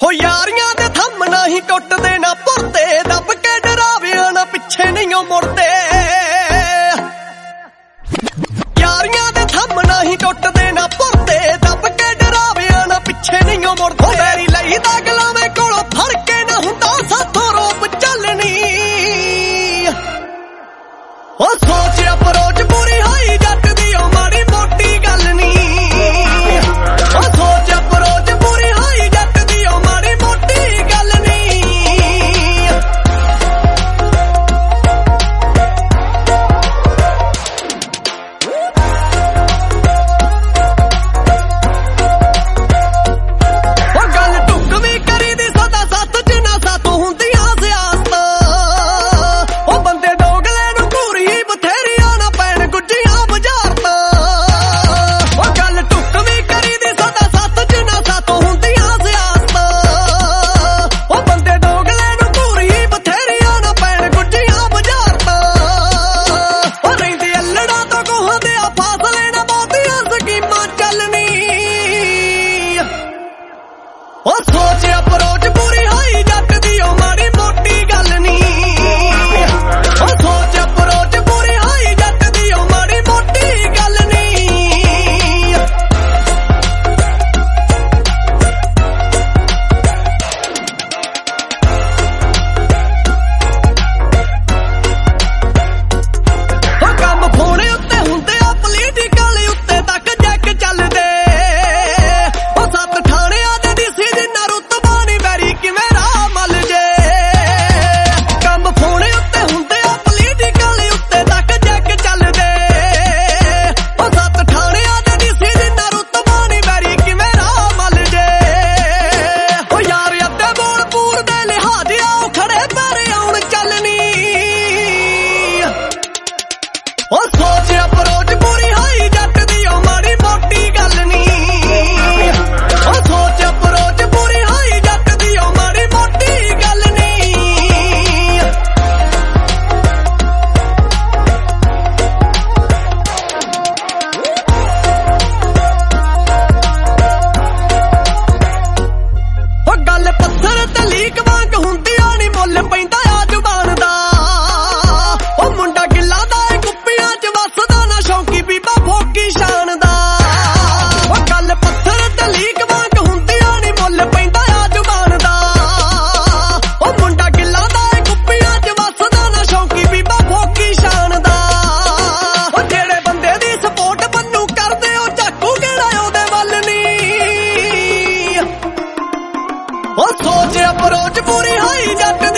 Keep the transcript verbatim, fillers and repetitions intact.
ਹੋ ਯਾਰੀਆਂ ਦੇ ਥੰਮ ਨਹੀਂ ਟੁੱਟਦੇ ਨਾ ਭੁਰਦੇ, ਦੱਬ ਕੇ ਡਰਾਵਿਆਂ ਨਾ ਪਿੱਛੇ ਨਹੀਂ ਮੁੜਦੇ। ਯਾਰੀਆਂ ਦੇ ਥੰਮ ਨਹੀਂ ਟੁੱਟਦੇ ਨਾ ਭੁਰਦੇ, ਦੱਬ ਕੇ ਡਰਾਵਿਆਂ ਨਾ ਪਿੱਛੇ ਨਹੀਂ ਮੁੜਦੇ। ਮੇਰੀ ਲਈ ਦਾ ਗਲਾਵੇਂ ਕੋਲੋਂ ਫੜ ਕੇ ਨਾ ਹੁੰਦਾ ਸਾਥੋਂ ਰੋਪ ਚੱਲਣੀ। ਉਹ ਸੋਚ ਅਪਰੋਚ ਪੂਰੀ ਹੋਈ ਜੱਟ ਦੀ ਉਹ ਮਾੜੀ ਮੋਟੀ ਗੱਲ ਨਹੀਂ। ਉਹ ਸੋਚ ਅਪਰੋਚ ਪੂਰੀ ਹੋਈ ਜੱਟ ਦੀ ਉਹ ਮਾੜੀ ਮੋਟੀ ਗੱਲ ਨਹੀਂ। ਉਹ ਗੱਲ ਢੁੱਕ ਵੀ ਕਰੀ ਦੀ ਸਦਾ ਸੱਤ ਚ ਨਾ ਸੱਤ ਹੁੰਦੀਆਂ ਸਿਆਸਤਾਂ। ਉਹ ਬੰਦੇ ਡੋਗਲੇ ਨੂੰ ਘੂਰੀ ਬਥੇਰੀਆਂ ਨਾ ਪੈਣ ਗੁੱਜੀਆਂ ਬੁਝਾਰਤਾਂ। ਉਹ ਗੱਲ ਢੁੱਕ ਵੀ ਕਰੀ ਦੀ ਸਦਾ ਸੱਤ ਚ ਨਾ ਸੱਤ ਹੁੰਦੀਆਂ ਸਿਆਸਤਾਂ। ਉਹ ਬੰਦੇ ਡੋਗਲੇ ਨੂੰ ਘੂਰੀ ਬਥੇਰੀਆਂ ਨਾ ਪੈਣ ਗੁੱਜੀਆਂ ਬੁਝਾਰਤਾਂ। ਉਹ ਰਹਿੰਦੀ ਅੱਲੜਾ ਤੋਂ ਕੋਹਾਂ ਦੇ ਆ ਫਾਸਲੇ ਨਾ ਬਹੁਤੀਆਂ ਸਕੀਮਾਂ ਚੱਲਣੀ। ਉਹ ਸੋਚ ਅਪਰੋਚ ਪੂਰੀ ਹੋਈ ਜੱਟ ਦੀ ਉਹ ਮਾੜੀ ਮੋਟੀ ਗੱਲ ਨਹੀਂ। ਉਹ ਸੋਚ ਅਪਰੋਚ ਪੂਰੀ ਹੋਈ ਜੱਟ ਦੀ ਉਹ ਮਾੜੀ ਮੋਟੀ ਗੱਲ ਨਹੀਂ। ਉਹ ਕੰਮ ਫੋਨ ਉੱਤੇ ਹੁੰਦੇ ਆ ਪੋਲੀਟੀਕਲ ਉੱਤੇ ਤੱਕ ਜੱਕ ਚੱਲਦੇ। ਉਹ ਸੱਤ ਥਾਣਿਆਂ ਦੇ ਡੀਸੀ ਜਿੰਨਾ ਰੁਤਬਾ ਨੀ ਵੈਰੀ ਕਿਵੇਂ ਰਾਹ ਮੱਲ ਜੇ। ਕੰਮ ਫੋਨ ਉੱਤੇ ਹੁੰਦੇ ਆ ਪੋਲੀਟੀਕਲ ਉੱਤੇ ਤੱਕ ਜੱਕ ਚੱਲਦੇ। ਉਹ ਸੱਤ ਥਾਣਿਆਂ ਦੇ ਡੀਸੀ ਜਿੰਨਾ ਰੁਤਬਾ ਨੀ ਵੈਰੀ ਕਿਵੇਂ ਰਾਹ ਮੱਲ ਜੇ। ਉਹ ਯਾਰ ਅੱਧੇ ਬੋਲ ਪੂਰ ਦੇ ਲਿਹਾਜ਼ ਆਓ ਖੜੇ ਪੈਰ ਆਉਣ ਚੱਲਣੀ। ਉਹ ਸੋਚ ਅਪਰੋਚ ਪੂਰੀ ਹੋਈ ਜੱਟ ਦੀ ਉਹ ਮਾੜੀ ਮੋਟੀ ਗੱਲ ਨਹੀਂ। ਉਹ ਸੋਚ ਅਪਰੋਚ ਪੂਰੀ ਹੋਈ ਜੱਟ ਦੀ ਉਹ ਮਾੜੀ ਮੋਟੀ ਗੱਲ ਨਹੀਂ। ਉਹ ਗੱਲ ਪੱਥਰ ਤੇ ਲੀਕ ਵਾਂਗ ਹੁੰਦੀ ਆ ਨੀ ਮੁੱਲ ਪੈਂਦਾ ਆ ਜ਼ੁਬਾਨ ਦਾ। ਉਹ ਮੁੰਡਾ ਗਿੱਲਾ ਦਾ ਏ ਕੁੱਪੀਆਂ ਚ ਵੱਸਦਾ ਨਾ ਸ਼ੌਂਕੀ ਬੀਬਾ ਫੋਕੀ ਸ਼ਾਨ ਦਾ। ਉਹ ਗੱਲ ਪੱਥਰ ਤੇ ਲੀਕ ਵਾਂਗ ਹੁੰਦੀ ਆ ਨੀ ਮੁੱਲ ਪੈਂਦਾ ਆ ਜ਼ੁਬਾਨ ਦਾ। ਉਹ ਮੁੰਡਾ ਗਿੱਲਾ ਦਾ ਏ ਕੁੱਪੀਆਂ ਚ ਵੱਸਦਾ ਨਾ ਸ਼ੌਂਕੀ ਬੀਬਾ ਫੋਕੀ ਸ਼ਾਨ ਦਾ। ਉਹ ਜਿਹੜੇ ਬੰਦੇ ਦੀ ਸਪੋਰਟ ਬੰਨੂ ਕਰਦੇ ਉਹ ਝਾਕੂ ਕਿਹੜਾ ਉਹਦੇ ਵੱਲ ਨਹੀਂ। ਉਹ ਸੋਚ ਅਪਰੋਚ ਪੂਰੀ ਹੋਈ ਜੱਟ